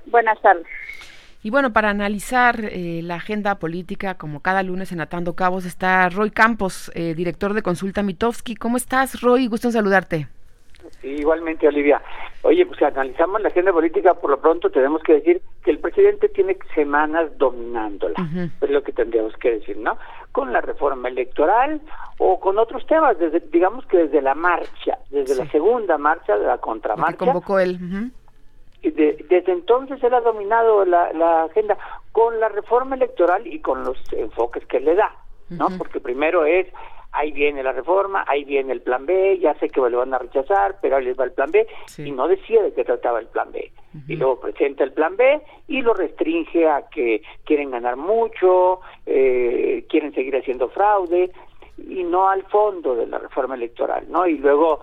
Buenas tardes. Y bueno, para analizar la agenda política, como cada lunes en Atando Cabos, está Roy Campos, director de Consulta Mitofsky. ¿Cómo estás, Roy? Gusto en saludarte. Sí, igualmente, Olivia. Oye, pues si analizamos la agenda política, por lo pronto tenemos que decir que el presidente tiene semanas dominándola. Es lo que tendríamos que decir, ¿no? Con la reforma electoral o con otros temas, digamos que desde la marcha, desde la segunda marcha, de la contramarcha. Lo que convocó él. Y desde entonces él ha dominado la agenda con la reforma electoral y con los enfoques que él le da, ¿no? Porque primero es, ahí viene la reforma, ahí viene el plan B, ya sé que lo van a rechazar, pero ahí les va el plan B, y no decía de qué trataba el plan B. Y luego presenta el plan B y lo restringe a que quieren ganar mucho, quieren seguir haciendo fraude, y no al fondo de la reforma electoral, ¿no? Y luego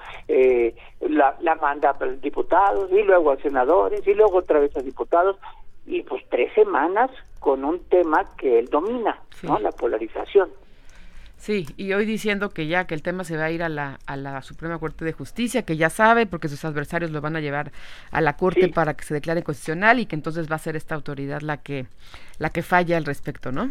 la manda a diputados, y luego a senadores, y luego otra vez a diputados, y pues 3 semanas con un tema que él domina, ¿no? La polarización. Sí, y hoy diciendo que ya que el tema se va a ir a la Suprema Corte de Justicia, que ya sabe, porque sus adversarios lo van a llevar a la Corte para que se declare constitucional, y que entonces va a ser esta autoridad la que falla al respecto, ¿no?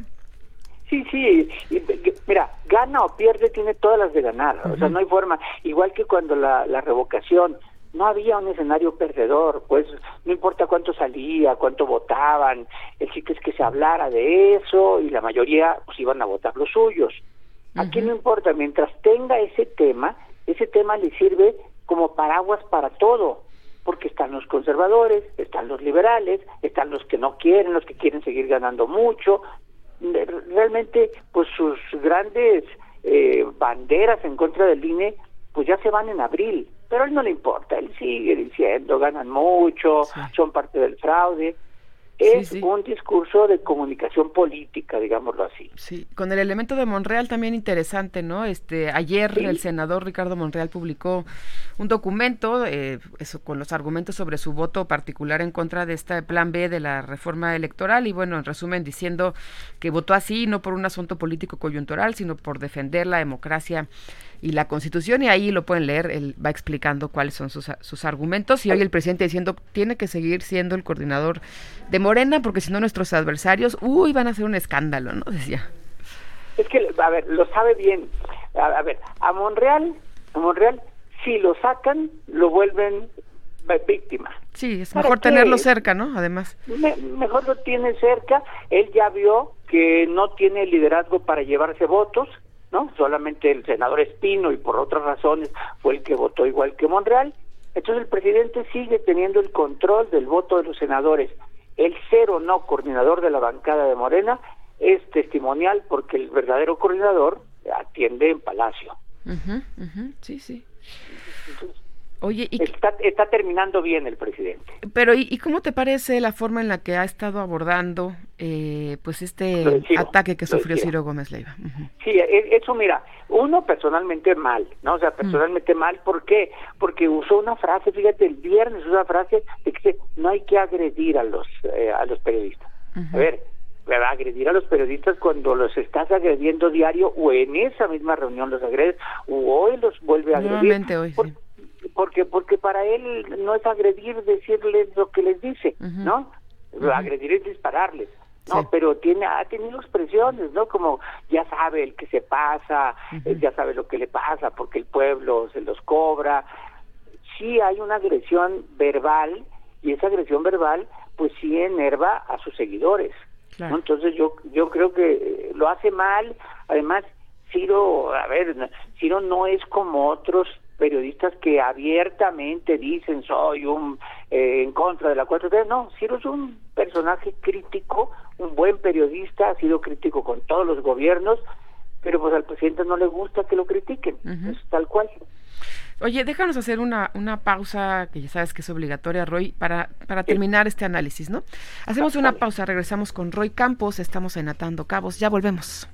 Sí, mira, gana o pierde, tiene todas las de ganar, o sea, no hay forma, igual que cuando la revocación, no había un escenario perdedor, pues no importa cuánto salía, cuánto votaban, el chiste es que se hablara de eso y la mayoría pues iban a votar los suyos. Aquí no importa, mientras tenga ese tema le sirve como paraguas para todo, porque están los conservadores, están los liberales, están los que no quieren, los que quieren seguir ganando mucho. Realmente pues sus grandes banderas en contra del INE pues ya se van en abril, pero a él no le importa, él sigue diciendo ganan mucho, son parte del fraude. Es un discurso de comunicación política, digámoslo así. Sí, con el elemento de Monreal también interesante, ¿no? Ayer el senador Ricardo Monreal publicó un documento con los argumentos sobre su voto particular en contra de este plan B de la reforma electoral, y bueno, en resumen diciendo que votó así no por un asunto político coyuntural, sino por defender la democracia y la Constitución, y ahí lo pueden leer, él va explicando cuáles son sus argumentos, y hoy el presidente diciendo tiene que seguir siendo el coordinador de Morena, porque si no nuestros adversarios, van a hacer un escándalo, ¿no? Decía. Es que, a ver, lo sabe bien. A ver, a Monreal, si lo sacan, lo vuelven víctima. Sí, es mejor tenerlo cerca, ¿no? Además. Mejor lo tiene cerca, él ya vio que no tiene liderazgo para llevarse votos, ¿no? Solamente el senador Espino, y por otras razones fue el que votó igual que Monreal. Entonces el presidente sigue teniendo el control del voto de los senadores. El ser o no coordinador de la bancada de Morena es testimonial, porque el verdadero coordinador atiende en Palacio. Sí. Oye, está terminando bien el presidente. Pero ¿y cómo te parece la forma en la que ha estado abordando ataque que sufrió Ciro Gómez Leiva? Sí, eso, mira, uno personalmente mal, ¿no? O sea, personalmente mal, ¿por qué? Porque usó una frase, fíjate, el viernes usó una frase de que no hay que agredir a los periodistas. A ver, agredir a los periodistas cuando los estás agrediendo diario, o en esa misma reunión los agredes, o hoy los vuelve a agredir. Nuevamente hoy, sí. Porque para él no es agredir decirles lo que les dice, ¿no? Agredir es dispararles, ¿no? Sí. Pero ha tenido expresiones, ¿no? Como ya sabe el que se pasa, ya sabe lo que le pasa porque el pueblo se los cobra. Sí hay una agresión verbal, y esa agresión verbal pues sí enerva a sus seguidores, ¿no? Entonces yo creo que lo hace mal. Además, Ciro no es como otros periodistas que abiertamente dicen soy en contra de la 4T. No, Ciro es un personaje crítico, un buen periodista, ha sido crítico con todos los gobiernos, pero pues al presidente no le gusta que lo critiquen, es tal cual. Oye, déjanos hacer una pausa, que ya sabes que es obligatoria, Roy, para terminar este análisis, ¿no? Hacemos una pausa, regresamos con Roy Campos, estamos en Atando Cabos, ya volvemos.